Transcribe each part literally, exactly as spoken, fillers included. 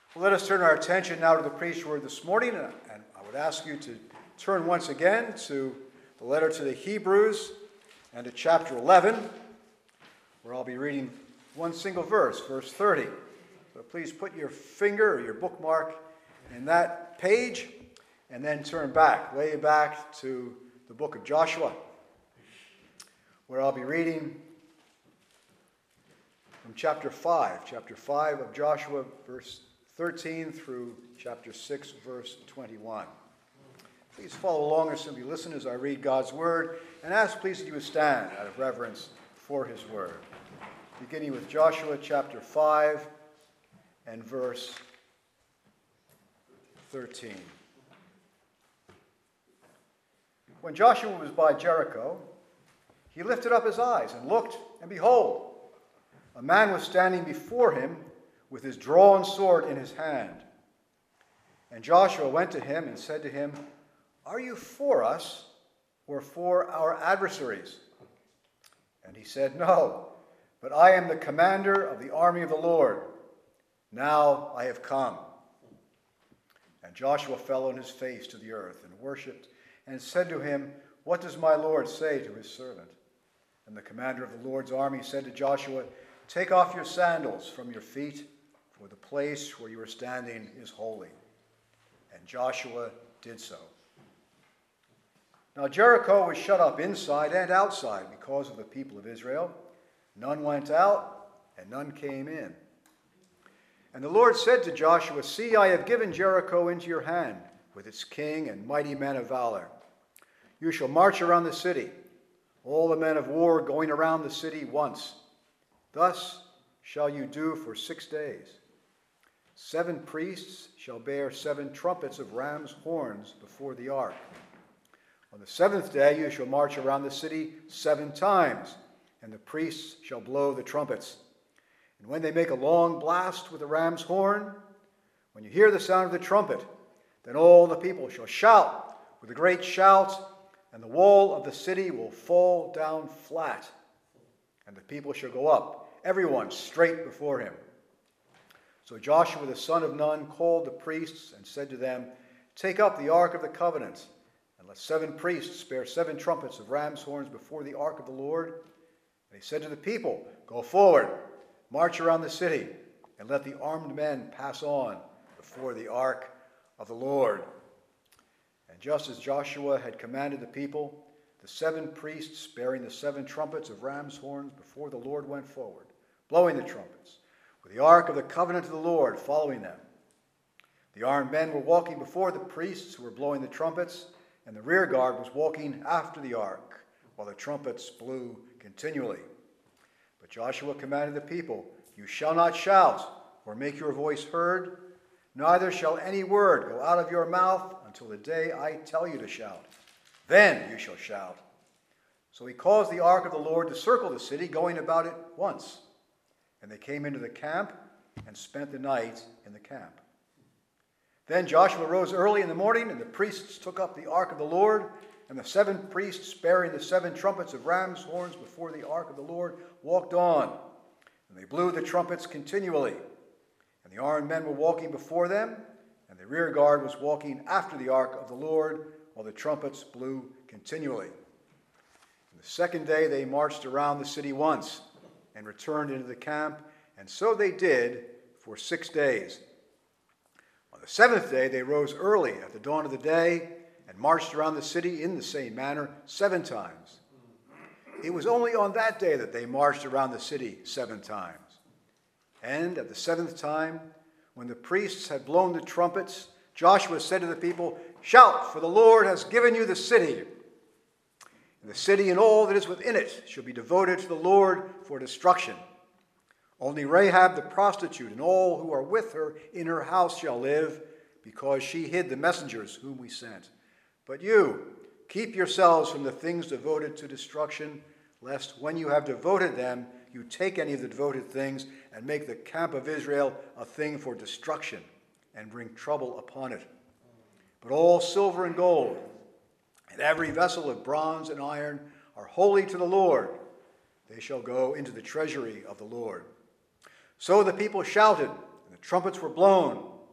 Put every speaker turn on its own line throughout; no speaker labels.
Well, let us turn our attention now to the preached word this morning, and I would ask you to turn once again to the letter to the Hebrews and to chapter eleven, where I'll be reading one single verse, verse thirty. So please put your finger or your bookmark in that page, and then turn back, way back to the book of Joshua, where I'll be reading from chapter five, chapter five of Joshua, verse thirteen through chapter six, verse twenty-one. Please follow along and simply listen as I read God's word, and ask please that you would stand out of reverence for his word. Beginning with Joshua chapter five and verse thirteen. When Joshua was by Jericho, he lifted up his eyes and looked, and behold, a man was standing before him with his drawn sword in his hand. And Joshua went to him and said to him, "Are you for us or for our adversaries?" And he said, "No, but I am the commander of the army of the Lord. Now I have come." And Joshua fell on his face to the earth and worshipped and said to him, "What does my Lord say to his servant?" And the commander of the Lord's army said to Joshua, "Take off your sandals from your feet, for the place where you are standing is holy." And Joshua did so. Now Jericho was shut up inside and outside because of the people of Israel. None went out, and none came in. And the Lord said to Joshua, "See, I have given Jericho into your hand, with its king and mighty men of valor. You shall march around the city, all the men of war going around the city once. Thus shall you do for six days. Seven priests shall bear seven trumpets of ram's horns before the ark. On the seventh day you shall march around the city seven times, and the priests shall blow the trumpets. And when they make a long blast with the ram's horn, when you hear the sound of the trumpet, then all the people shall shout with a great shout, and the wall of the city will fall down flat, and the people shall go up, everyone straight before him." So Joshua the son of Nun called the priests and said to them, "Take up the ark of the covenant, and let seven priests bear seven trumpets of ram's horns before the ark of the Lord." And he said to the people, "Go forward, march around the city, and let the armed men pass on before the ark of the Lord." And just as Joshua had commanded the people, the seven priests bearing the seven trumpets of ram's horns before the Lord went forward, blowing the trumpets, with the ark of the covenant of the Lord following them. The armed men were walking before the priests who were blowing the trumpets, and the rear guard was walking after the ark, while the trumpets blew continually. But Joshua commanded the people, "You shall not shout or make your voice heard, neither shall any word go out of your mouth until the day I tell you to shout. Then you shall shout." So he caused the ark of the Lord to circle the city, going about it once. And they came into the camp and spent the night in the camp. Then Joshua rose early in the morning, and the priests took up the ark of the Lord, and the seven priests bearing the seven trumpets of ram's horns before the ark of the Lord walked on, and they blew the trumpets continually. And the armed men were walking before them, and the rear guard was walking after the ark of the Lord, while the trumpets blew continually. And the second day they marched around the city once, and returned into the camp, and so they did for six days. On the seventh day they rose early at the dawn of the day, and marched around the city in the same manner seven times. It was only on that day that they marched around the city seven times. And at the seventh time, when the priests had blown the trumpets, Joshua said to the people, "Shout, for the Lord has given you the city. And the city and all that is within it shall be devoted to the Lord for destruction. Only Rahab the prostitute and all who are with her in her house shall live, because she hid the messengers whom we sent. But you, keep yourselves from the things devoted to destruction, lest when you have devoted them, you take any of the devoted things and make the camp of Israel a thing for destruction and bring trouble upon it. But all silver and gold and every vessel of bronze and iron are holy to the Lord. They shall go into the treasury of the Lord." So the people shouted, and the trumpets were blown,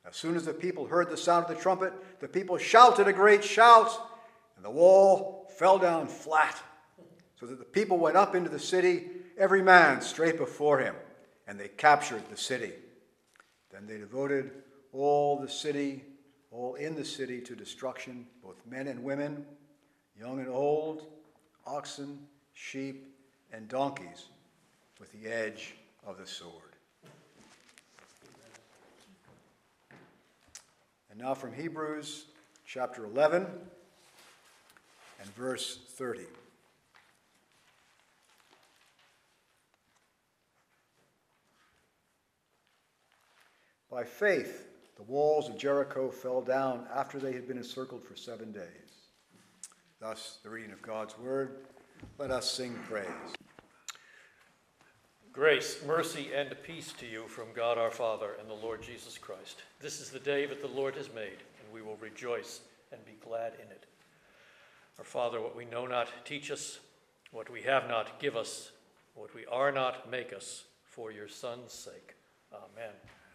As soon as the people heard the sound of the trumpet, the people shouted a great shout, and the wall fell down flat, so that the people went up into the city, every man straight before him, and they captured the city. Then they devoted all the city, all in the city, to destruction, both men and women, young and old, oxen, sheep, and donkeys, with the edge of the sword. And now from Hebrews chapter eleven and verse thirty. By faith, the walls of Jericho fell down after they had been encircled for seven days. Thus, the reading of God's word. Let us sing praise.
Grace, mercy, and peace to you from God our Father and the Lord Jesus Christ. This is the day that the Lord has made, and we will rejoice and be glad in it. Our Father, what we know not, teach us. What we have not, give us. What we are not, make us, for your Son's sake. Amen.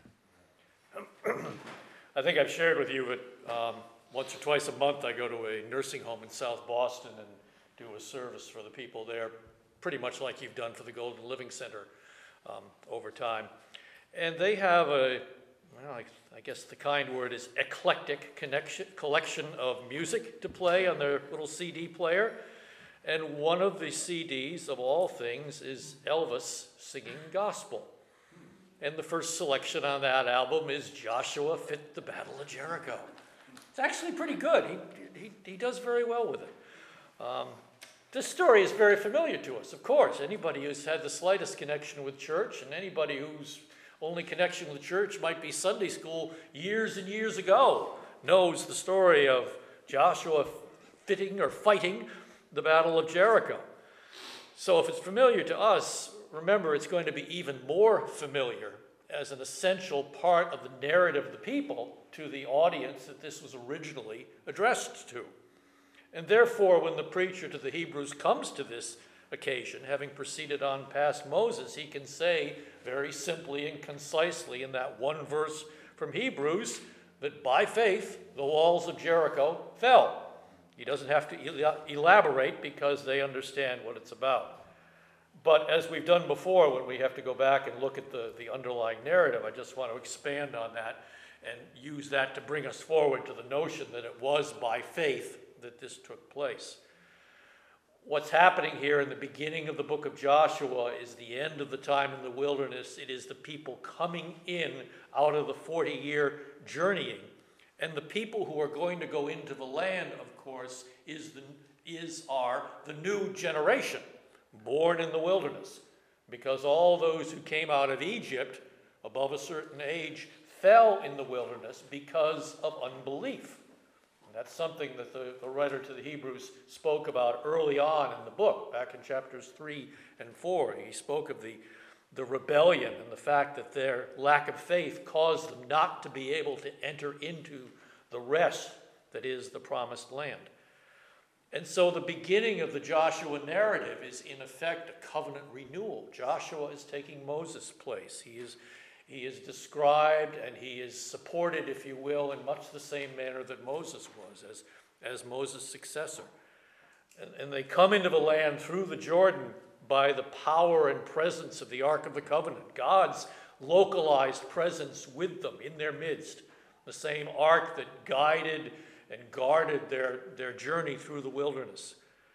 I think I've shared with you that um, once or twice a month I go to a nursing home in South Boston and do a service for the people there, pretty much like you've done for the Golden Living Center um, over time. And they have a, well, I, I guess the kind word is eclectic connection, collection of music to play on their little C D player. And one of the C Ds, of all things, is Elvis singing gospel. And the first selection on that album is Joshua Fit the Battle of Jericho. It's actually pretty good. He, he, he does very well with it. Um, this story is very familiar to us, of course. Anybody who's had the slightest connection with church, and anybody whose only connection with church might be Sunday school years and years ago, knows the story of Joshua fitting or fighting the Battle of Jericho. So if it's familiar to us, remember, it's going to be even more familiar as an essential part of the narrative of the people to the audience that this was originally addressed to. And therefore, when the preacher to the Hebrews comes to this occasion, having proceeded on past Moses, he can say very simply and concisely in that one verse from Hebrews that by faith the walls of Jericho fell. He doesn't have to elaborate because they understand what it's about. But as we've done before, when we have to go back and look at the, the underlying narrative, I just want to expand on that and use that to bring us forward to the notion that it was by faith that this took place. What's happening here in the beginning of the book of Joshua is the end of the time in the wilderness. It is the people coming in out of the forty-year journeying. And the people who are going to go into the land, of course, is, the, is are the new generation, born in the wilderness, because all those who came out of Egypt above a certain age fell in the wilderness because of unbelief. And that's something that the, the writer to the Hebrews spoke about early on in the book, back in chapters three and four. He spoke of the, the rebellion and the fact that their lack of faith caused them not to be able to enter into the rest that is the promised land. And so the beginning of the Joshua narrative is, in effect, a covenant renewal. Joshua is taking Moses' place. He is, he is described and he is supported, if you will, in much the same manner that Moses was, as, as Moses' successor. And, and they come into the land through the Jordan by the power and presence of the Ark of the Covenant, God's localized presence with them in their midst, the same ark that guided and guarded their, their journey through the wilderness.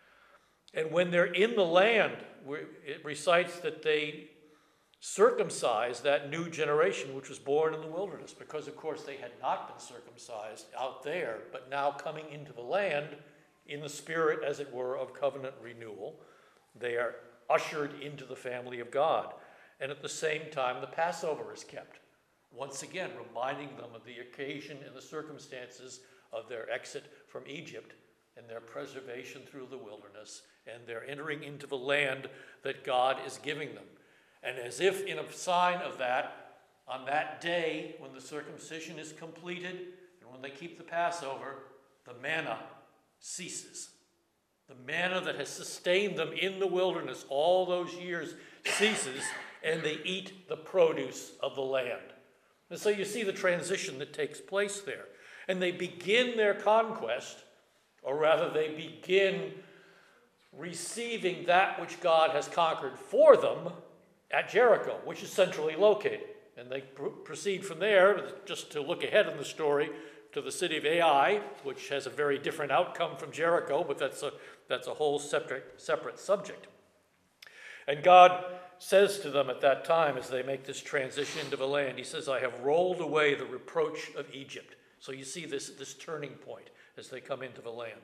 And when they're in the land, it recites that they circumcised that new generation which was born in the wilderness, because, of course, they had not been circumcised out there, but now coming into the land in the spirit, as it were, of covenant renewal, they are ushered into the family of God. And at the same time, the Passover is kept, once again reminding them of the occasion and the circumstances of their exit from Egypt and their preservation through the wilderness and their entering into the land that God is giving them. And as if in a sign of that, on that day when the circumcision is completed and when they keep the Passover, the manna ceases. The manna that has sustained them in the wilderness all those years ceases, and they eat the produce of the land. And so you see the transition that takes place there. And they begin their conquest, or rather they begin receiving that which God has conquered for them at Jericho, which is centrally located. And they pr- proceed from there, just to look ahead in the story, to the city of Ai, which has a very different outcome from Jericho, but that's a, that's a whole separate, separate subject. And God says to them at that time, as they make this transition into the land, he says, I have rolled away the reproach of Egypt. So you see this, this turning point as they come into the land.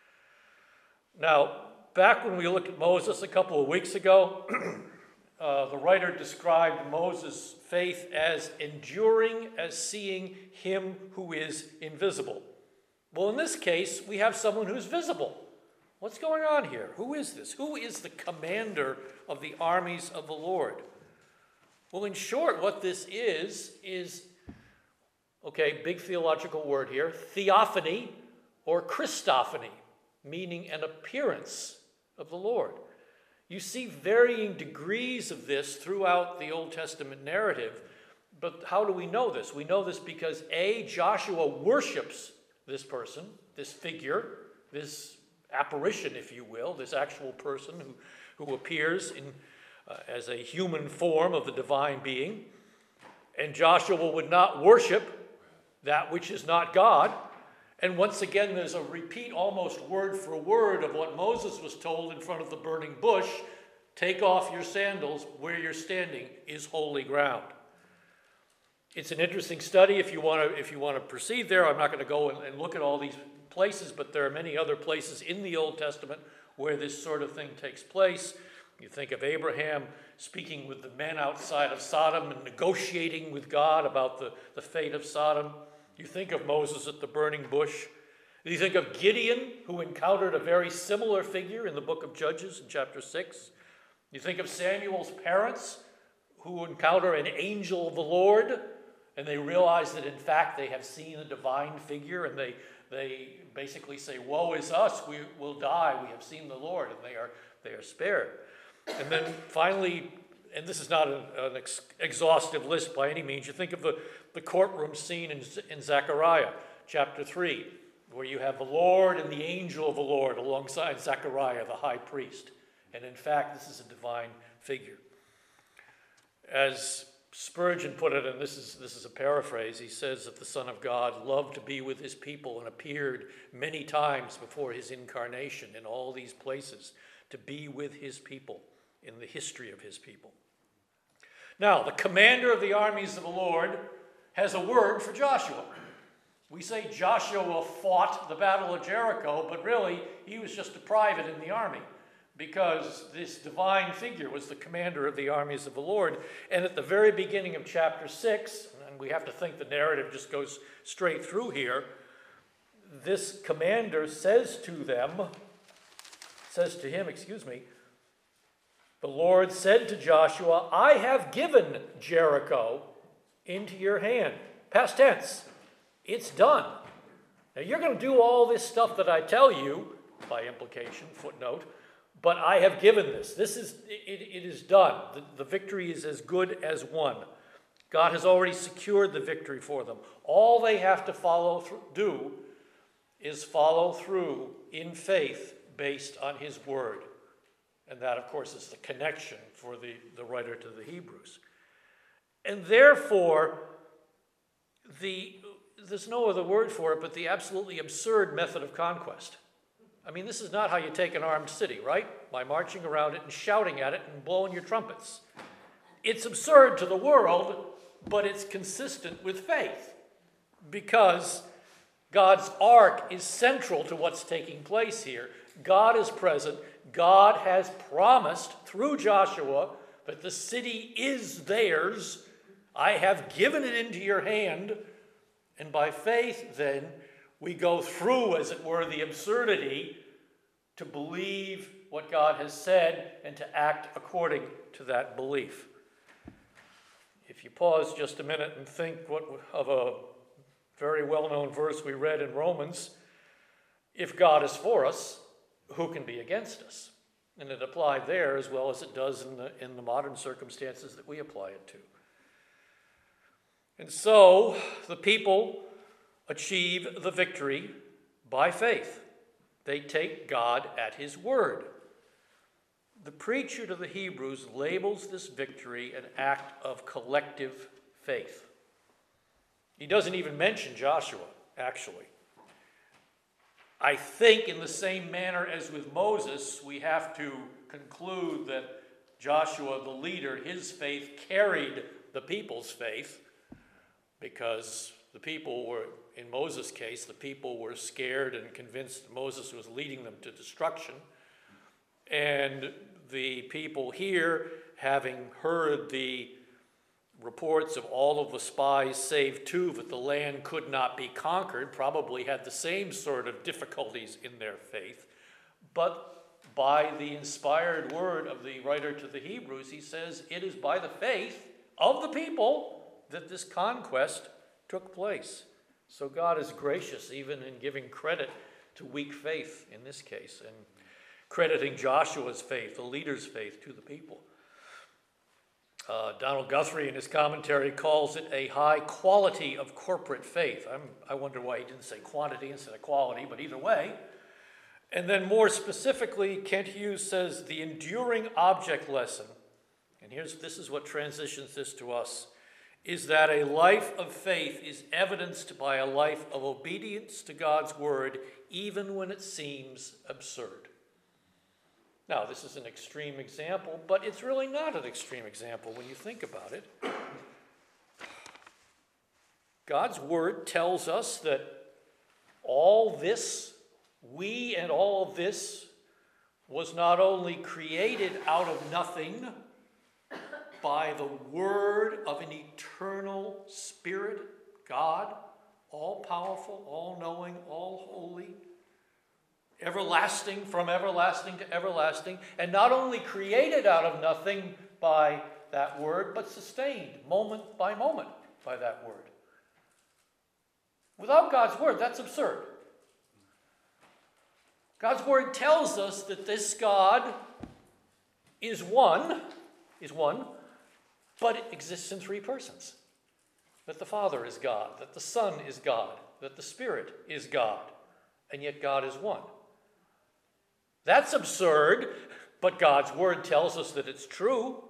Now, back when we looked at Moses a couple of weeks ago, uh, the writer described Moses' faith as enduring as seeing him who is invisible. Well, in this case, we have someone who's visible. What's going on here? Who is this? Who is the commander of the armies of the Lord? Well, in short, what this is, is, okay, big theological word here, theophany or Christophany, meaning an appearance of the Lord. You see varying degrees of this throughout the Old Testament narrative, but how do we know this? We know this because A, Joshua worships this person, this figure, this apparition, if you will, this actual person who, who appears in, uh, as a human form of the divine being. And Joshua would not worship that which is not God. And once again, there's a repeat almost word for word of what Moses was told in front of the burning bush. Take off your sandals, where you're standing is holy ground. It's an interesting study if you want to if you want to proceed there. I'm not going to go and, and look at all these places, but there are many other places in the Old Testament where this sort of thing takes place. You think of Abraham speaking with the men outside of Sodom and negotiating with God about the, the fate of Sodom. You think of Moses at the burning bush. You think of Gideon, who encountered a very similar figure in the book of Judges in chapter six. You think of Samuel's parents, who encounter an angel of the Lord, and they realize that in fact they have seen a divine figure, and they They basically say, woe is us, we will die, we have seen the Lord, and they are they are spared. And then finally, and this is not an, an ex- exhaustive list by any means, you think of the, the courtroom scene in, in Zechariah, chapter three, where you have the Lord and the angel of the Lord alongside Zechariah, the high priest. And in fact, this is a divine figure. As Spurgeon put it, and this is this is a paraphrase, he says that the Son of God loved to be with his people and appeared many times before his incarnation in all these places to be with his people in the history of his people. Now, the commander of the armies of the Lord has a word for Joshua. We say Joshua fought the battle of Jericho, but really he was just a private in the army, because this divine figure was the commander of the armies of the Lord. And at the very beginning of chapter six, and we have to think the narrative just goes straight through here, this commander says to them, says to him, excuse me, the Lord said to Joshua, I have given Jericho into your hand. Past tense. It's done. Now you're going to do all this stuff that I tell you, by implication, footnote, but I have given this. This is, it, it is done. The, the victory is as good as won. God has already secured the victory for them. All they have to follow through, do is follow through in faith based on his word. And that, of course, is the connection for the, the writer to the Hebrews. And therefore, the, there's no other word for it, but the absolutely absurd method of conquest. I mean, this is not how you take an armed city, right? By marching around it and shouting at it and blowing your trumpets. It's absurd to the world, but it's consistent with faith, because God's ark is central to what's taking place here. God is present. God has promised through Joshua that the city is theirs. I have given it into your hand. And by faith, then, we go through, as it were, the absurdity to believe what God has said and to act according to that belief. If you pause just a minute and think what, of a very well-known verse we read in Romans, if God is for us, who can be against us? And it applied there as well as it does in the, in the modern circumstances that we apply it to. And so the people achieve the victory by faith. They take God at his word. The preacher to the Hebrews labels this victory an act of collective faith. He doesn't even mention Joshua, actually. I think in the same manner as with Moses, we have to conclude that Joshua, the leader, his faith carried the people's faith, because the people were, in Moses' case, the people were scared and convinced Moses was leading them to destruction. And the people here, having heard the reports of all of the spies save two that the land could not be conquered, probably had the same sort of difficulties in their faith. But by the inspired word of the writer to the Hebrews, he says it is by the faith of the people that this conquest took place. So God is gracious even in giving credit to weak faith in this case, and crediting Joshua's faith, the leader's faith, to the people. Uh, Donald Guthrie in his commentary calls it a high quality of corporate faith. I'm, I wonder why he didn't say quantity instead of quality, but either way. And then more specifically, Kent Hughes says the enduring object lesson, and here's this is what transitions this to us, is that a life of faith is evidenced by a life of obedience to God's word, even when it seems absurd. Now, this is an extreme example, but it's really not an extreme example when you think about it. God's word tells us that all this, we and all of this, was not only created out of nothing by the word of an eternal Spirit, God, all-powerful, all-knowing, all-holy, everlasting, from everlasting to everlasting, and not only created out of nothing by that word, but sustained moment by moment by that word. Without God's word, that's absurd. God's word tells us that this God is one, is one, but it exists in three persons. That the Father is God, that the Son is God, that the Spirit is God, and yet God is one. That's absurd, but God's word tells us that it's true.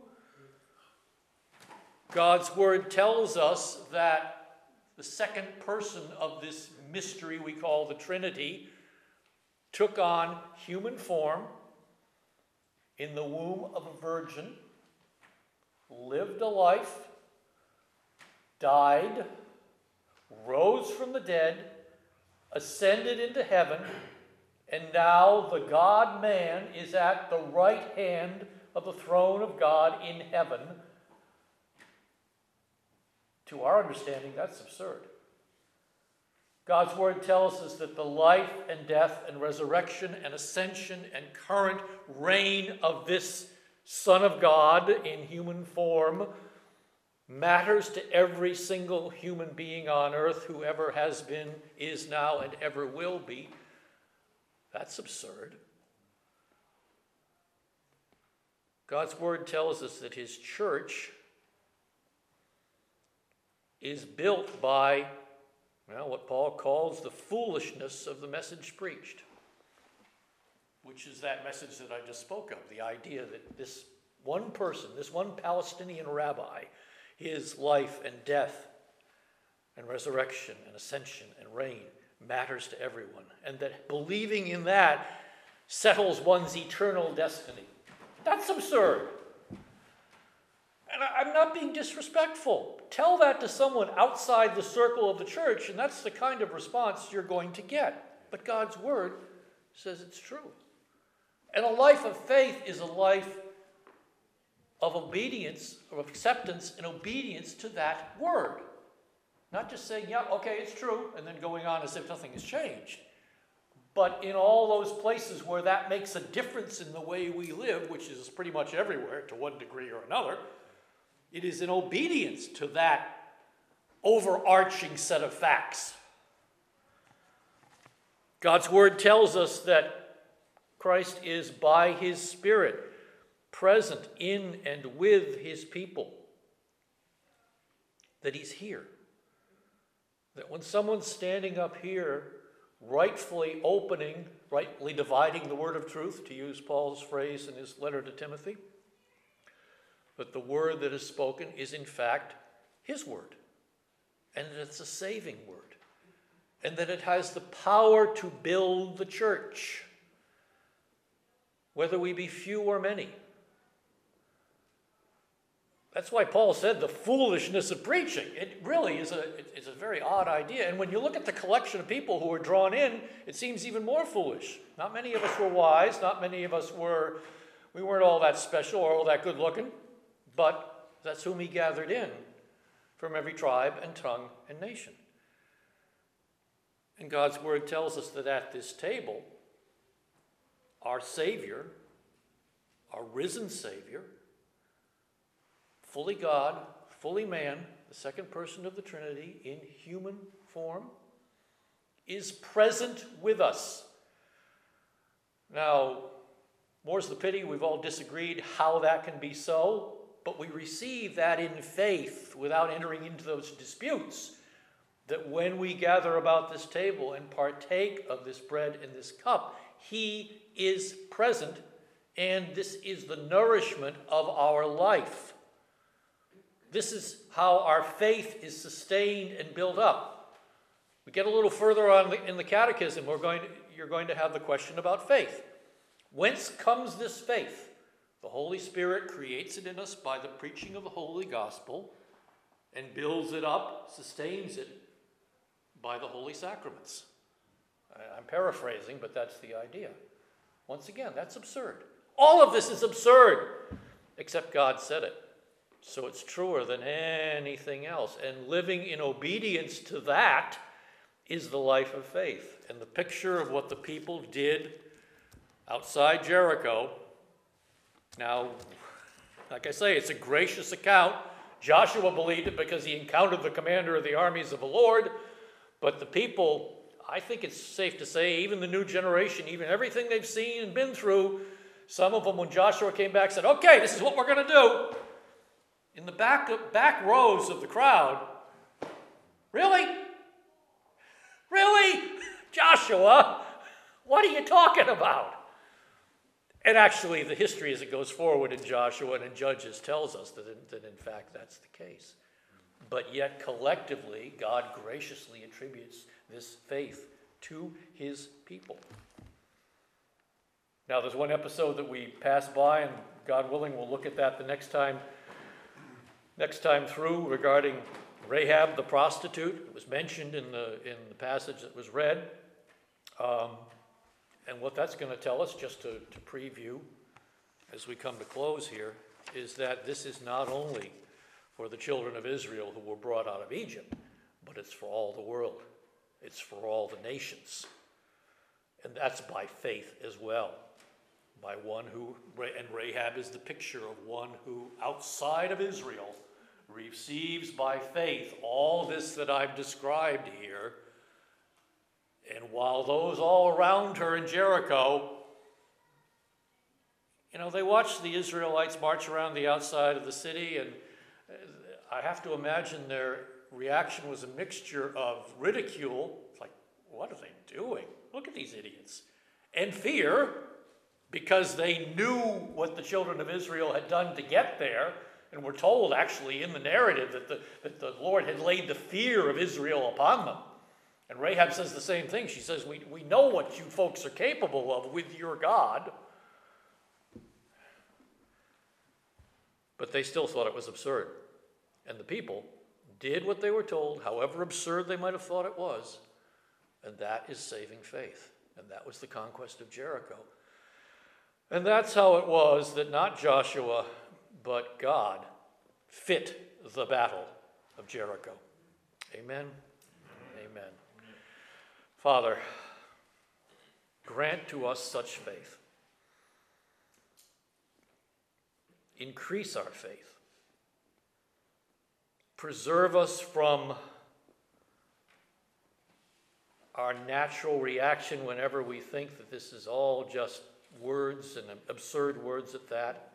God's word tells us that the second person of this mystery we call the Trinity took on human form in the womb of a virgin, lived a life, died, rose from the dead, ascended into heaven, and now the God-man is at the right hand of the throne of God in heaven. To our understanding, that's absurd. God's word tells us that the life and death and resurrection and ascension and current reign of this Son of God in human form matters to every single human being on earth, whoever has been, is now, and ever will be. That's absurd. God's word tells us that his church is built by, well, what Paul calls the foolishness of the message preached, which is that message that I just spoke of, the idea that this one person, this one Palestinian rabbi, his life and death and resurrection and ascension and reign matters to everyone, and that believing in that settles one's eternal destiny. That's absurd. And I'm not being disrespectful. Tell that to someone outside the circle of the church, and that's the kind of response you're going to get. But God's word says it's true. And a life of faith is a life of obedience, of acceptance and obedience to that word. Not just saying, yeah, okay, it's true, and then going on as if nothing has changed. But in all those places where that makes a difference in the way we live, which is pretty much everywhere to one degree or another, it is in obedience to that overarching set of facts. God's word tells us that Christ is by his Spirit present in and with his people, that he's here. that when someone's standing up here, rightfully opening, rightly dividing the word of truth, to use Paul's phrase in his letter to Timothy, that the word that is spoken is in fact his word, and that it's a saving word, and that it has the power to build the church, whether we be few or many. That's why Paul said the foolishness of preaching. It really is a, it's a very odd idea. And when you look at the collection of people who are drawn in, it seems even more foolish. Not many of us were wise. Not many of us were, we weren't all that special or all that good looking. But that's whom he gathered in from every tribe and tongue and nation. And God's word tells us that at this table, our Savior, our risen Savior, fully God, fully man, the second person of the Trinity in human form, is present with us. Now, more's the pity, we've all disagreed how that can be so, but we receive that in faith without entering into those disputes, that when we gather about this table and partake of this bread and this cup, he is present, and this is the nourishment of our life. This is how our faith is sustained and built up. We get a little further on in the catechism, we're going to, you're going to have the question about faith. Whence comes this faith? The Holy Spirit creates it in us by the preaching of the Holy Gospel and builds it up, sustains it by the Holy Sacraments. I'm paraphrasing, but that's the idea. Once again, that's absurd. All of this is absurd, except God said it. So it's truer than anything else. And living in obedience to that is the life of faith. And the picture of what the people did outside Jericho. Now, like I say, it's a gracious account. Joshua believed it because he encountered the commander of the armies of the Lord. But the people, I think it's safe to say, even the new generation, even everything they've seen and been through, some of them, when Joshua came back, said, okay, this is what we're going to do. In the back, back rows of the crowd, really? Really? Joshua, what are you talking about? And actually, the history as it goes forward in Joshua and in Judges tells us that in, that in fact that's the case. But yet collectively, God graciously attributes this faith to his people. Now, there's one episode that we pass by, and God willing, we'll look at that the next time, next time through, regarding Rahab the prostitute. It was mentioned in the, in the passage that was read. Um, and what that's going to tell us, just to, to preview as we come to close here, is that this is not only for the children of Israel who were brought out of Egypt, but it's for all the world. It's for all the nations. And that's by faith as well. By one who, and Rahab is the picture of one who, outside of Israel, receives by faith all this that I've described here. And while those all around her in Jericho, you know, they watched the Israelites march around the outside of the city, and I have to imagine their reaction was a mixture of ridicule, like, what are they doing? Look at these idiots. And fear, because they knew what the children of Israel had done to get there, and were told actually in the narrative that the, that the Lord had laid the fear of Israel upon them. And Rahab says the same thing. She says, we, we know what you folks are capable of with your God. But they still thought it was absurd. And the people did what they were told, however absurd they might have thought it was. And that is saving faith. And that was the conquest of Jericho. And that's how it was that not Joshua, but God fit the battle of Jericho. Amen. Amen. Father, grant to us such faith. Increase our faith. Preserve us from our natural reaction whenever we think that this is all just words, and absurd words at that.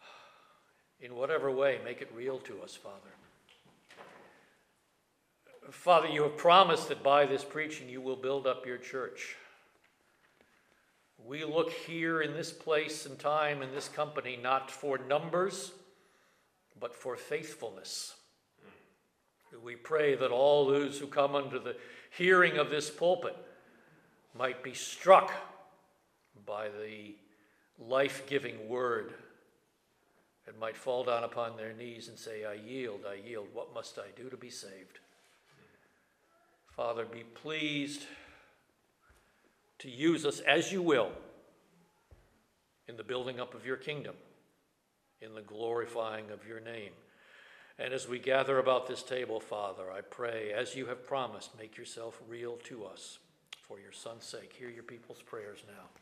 In whatever way, make it real to us, Father. Father, you have promised that by this preaching you will build up your church. We look here in this place and time, in this company, not for numbers, but for faithfulness. We pray that all those who come under the hearing of this pulpit might be struck by the life-giving word and might fall down upon their knees and say, I yield, I yield. What must I do to be saved? Father, be pleased to use us as you will in the building up of your kingdom, in the glorifying of your name. And as we gather about this table, Father, I pray, as you have promised, make yourself real to us. For your Son's sake, hear your people's prayers now.